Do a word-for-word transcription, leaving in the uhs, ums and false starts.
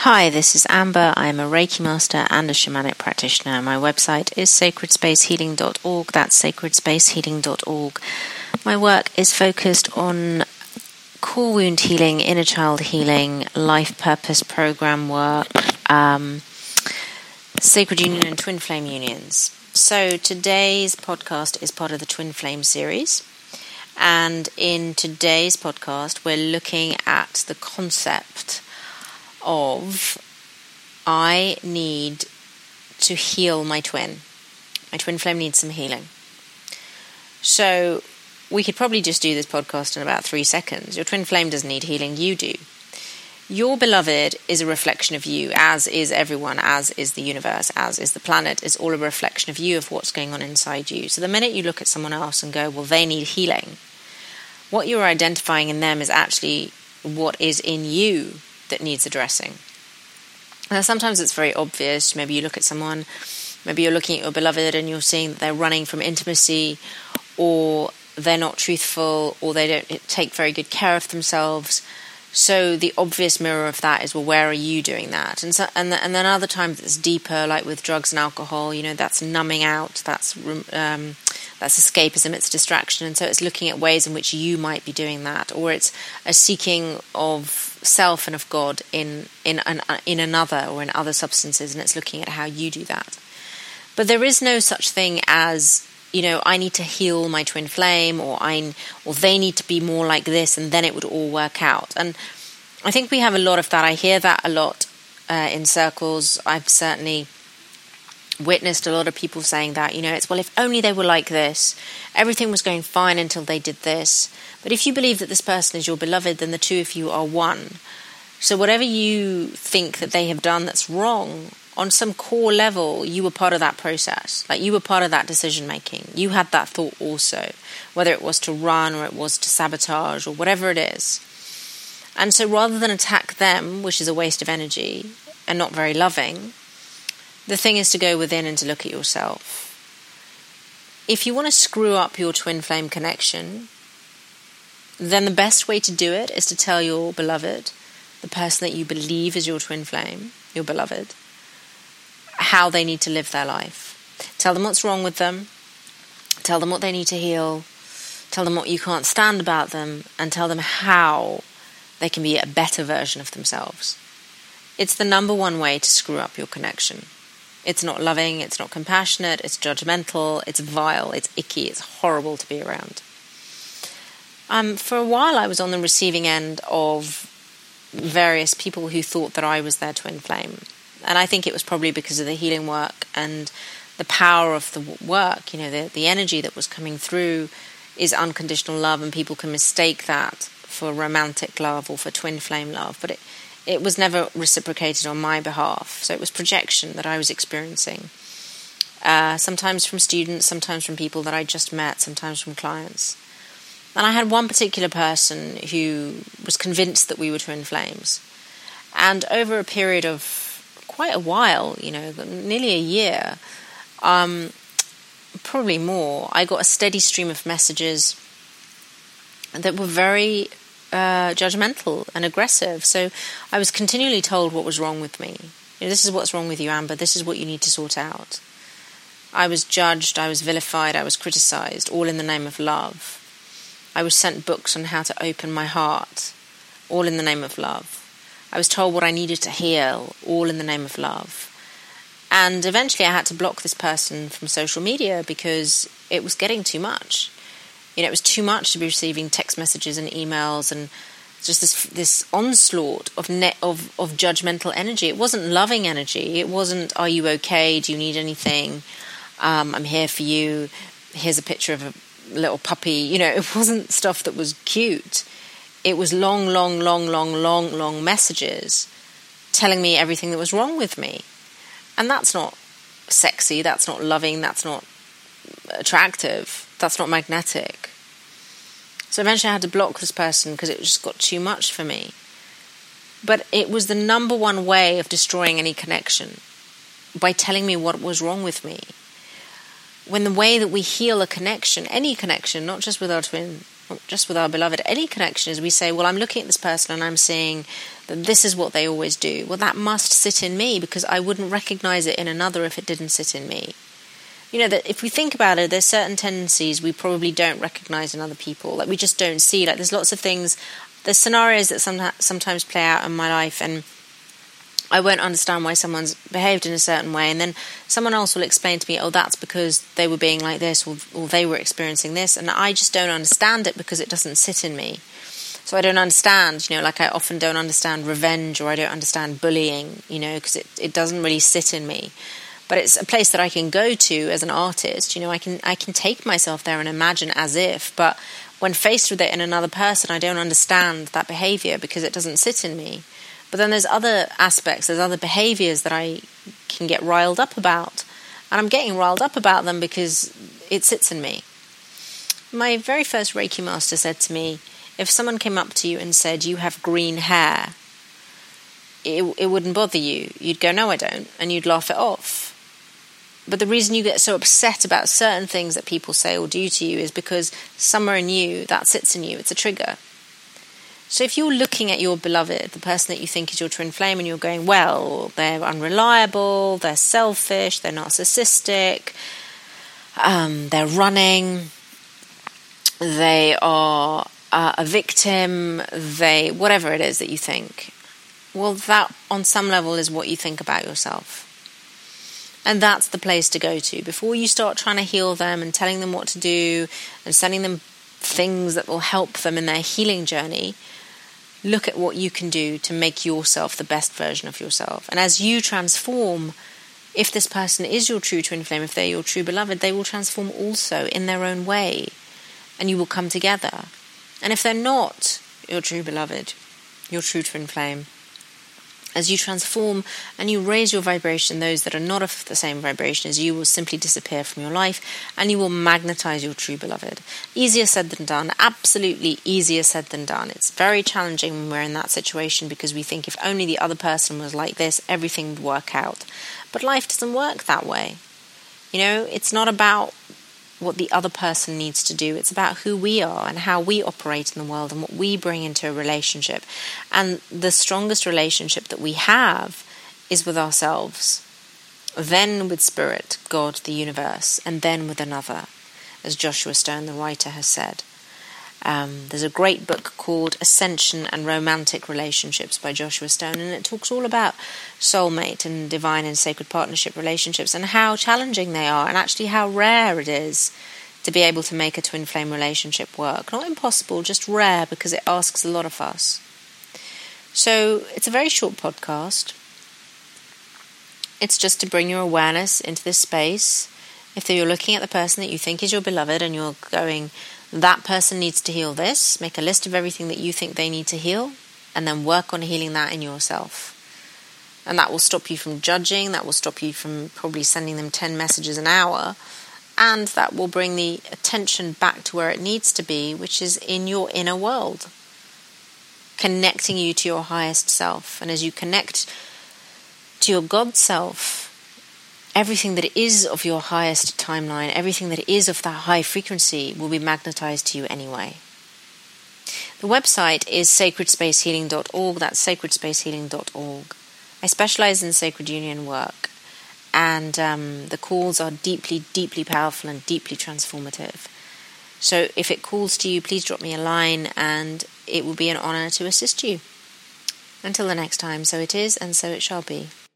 Hi, this is Amber. I'm a Reiki Master and a Shamanic Practitioner. My website is sacred space healing dot org. That's sacred space healing dot org. My work is focused on core wound healing, inner child healing, life purpose program work, um, sacred union and twin flame unions. So today's podcast is part of the Twin Flame series. And in today's podcast, we're looking at the concept of I need to heal my twin. My twin flame needs some healing. So we could probably just do this podcast in about three seconds. Your twin flame doesn't need healing, you do. Your beloved is a reflection of you, as is everyone, as is the universe, as is the planet. It's all a reflection of you, of what's going on inside you. So the minute you look at someone else and go, well, they need healing, what you're identifying in them is actually what is in you that needs addressing. Now, sometimes it's very obvious. Maybe you look at someone, maybe you're looking at your beloved and you're seeing that they're running from intimacy, or they're not truthful, or they don't take very good care of themselves. So the obvious mirror of that is, well, where are you doing that? And so, and, the, and then other times it's deeper, like with drugs and alcohol. You know, that's numbing out. That's um, that's escapism. It's distraction. And so it's looking at ways in which you might be doing that, or it's a seeking of self and of God in in an, in another or in other substances, and it's looking at how you do that. But there is no such thing as, you know, I need to heal my twin flame, or I, or they need to be more like this, and then it would all work out. And I think we have a lot of that. I hear that a lot uh, in circles. I've certainly witnessed a lot of people saying that, you know, it's, well, if only they were like this, everything was going fine until they did this. But if you believe that this person is your beloved, then the two of you are one. So whatever you think that they have done that's wrong, on some core level, you were part of that process. Like, you were part of that decision making. You had that thought also, whether it was to run or it was to sabotage or whatever it is. And so rather than attack them, which is a waste of energy and not very loving, the thing is to go within and to look at yourself. If you want to screw up your twin flame connection, then the best way to do it is to tell your beloved, the person that you believe is your twin flame, your beloved, how they need to live their life. Tell them what's wrong with them. Tell them what they need to heal. Tell them what you can't stand about them, and tell them how they can be a better version of themselves. It's the number one way to screw up your connection. It's not loving, it's not compassionate, it's judgmental, it's vile, it's icky, it's horrible to be around. Um, for a while I was on the receiving end of various people who thought that I was their twin flame. And I think it was probably because of the healing work and the power of the work. You know, the, the energy that was coming through is unconditional love, and people can mistake that for romantic love or for twin flame love. But it, it was never reciprocated on my behalf. So it was projection that I was experiencing. Uh, sometimes from students, sometimes from people that I just met, sometimes from clients. And I had one particular person who was convinced that we were twin flames. And over a period of quite a while, you know, nearly a year, um, probably more, I got a steady stream of messages that were very uh, judgmental and aggressive. So I was continually told what was wrong with me. You know, this is what's wrong with you, Amber. This is what you need to sort out. I was judged, I was vilified, I was criticized, all in the name of love. I was sent books on how to open my heart, all in the name of love. I was told what I needed to heal, all in the name of love. And eventually I had to block this person from social media because it was getting too much. You know, it was too much to be receiving text messages and emails and just this this onslaught of net of, of judgmental energy. It wasn't loving energy. It wasn't, are you okay? Do you need anything? Um, I'm here for you. Here's a picture of a little puppy. You know, it wasn't stuff that was cute. It was long, long, long, long, long, long messages telling me everything that was wrong with me. And that's not sexy, that's not loving, that's not attractive, that's not magnetic. So eventually I had to block this person because it just got too much for me. But it was the number one way of destroying any connection, by telling me what was wrong with me. When the way that we heal a connection, any connection, not just with our twin not just with our beloved, any connection, is we say, well, I'm looking at this person and I'm seeing that this is what they always do. Well, that must sit in me, because I wouldn't recognize it in another if it didn't sit in me. You know, that if we think about it, there's certain tendencies we probably don't recognize in other people. Like, we just don't see. Like, there's lots of things, there's scenarios that some, sometimes play out in my life, and I won't understand why someone's behaved in a certain way, and then someone else will explain to me, oh, that's because they were being like this, or, or they were experiencing this, and I just don't understand it because it doesn't sit in me. So I don't understand, you know, like I often don't understand revenge, or I don't understand bullying, you know, because it, it doesn't really sit in me. But it's a place that I can go to as an artist. You know, I can I can take myself there and imagine as if, but when faced with it in another person, I don't understand that behavior because it doesn't sit in me. But then there's other aspects, there's other behaviors that I can get riled up about. And I'm getting riled up about them because it sits in me. My very first Reiki master said to me, if someone came up to you and said, you have green hair, it, it wouldn't bother you. You'd go, no, I don't. And you'd laugh it off. But the reason you get so upset about certain things that people say or do to you is because somewhere in you, that sits in you. It's a trigger. So if you're looking at your beloved, the person that you think is your twin flame, and you're going, well, they're unreliable, they're selfish, they're narcissistic, um, they're running, they are uh, a victim, they whatever it is that you think, well, that on some level is what you think about yourself. And that's the place to go to. Before you start trying to heal them and telling them what to do and sending them things that will help them in their healing journey, look at what you can do to make yourself the best version of yourself. And as you transform, if this person is your true twin flame, if they're your true beloved, they will transform also in their own way. And you will come together. And if they're not your true beloved, your true twin flame, as you transform and you raise your vibration, those that are not of the same vibration as you will simply disappear from your life, and you will magnetize your true beloved. Easier said than done, absolutely easier said than done. It's very challenging when we're in that situation because we think if only the other person was like this, everything would work out. But life doesn't work that way. You know, it's not about what the other person needs to do. It's about who we are and how we operate in the world and what we bring into a relationship. And the strongest relationship that we have is with ourselves, then with Spirit, God, the universe, and then with another, as Joshua Stone, the writer, has said. Um, there's a great book called Ascension and Romantic Relationships by Joshua Stone, and it talks all about soulmate and divine and sacred partnership relationships and how challenging they are, and actually how rare it is to be able to make a twin flame relationship work. Not impossible, just rare, because it asks a lot of us. So it's a very short podcast. It's just to bring your awareness into this space. If you're looking at the person that you think is your beloved and you're going, that person needs to heal this, make a list of everything that you think they need to heal, and then work on healing that in yourself. And that will stop you from judging, that will stop you from probably sending them ten messages an hour, and that will bring the attention back to where it needs to be, which is in your inner world, connecting you to your highest self. And as you connect to your God self, everything that is of your highest timeline, everything that is of that high frequency will be magnetized to you anyway. The website is sacred space healing dot org. That's sacred space healing dot org. I specialize in sacred union work, and um, the calls are deeply, deeply powerful and deeply transformative. So if it calls to you, please drop me a line, and it will be an honor to assist you. Until the next time, so it is, and so it shall be.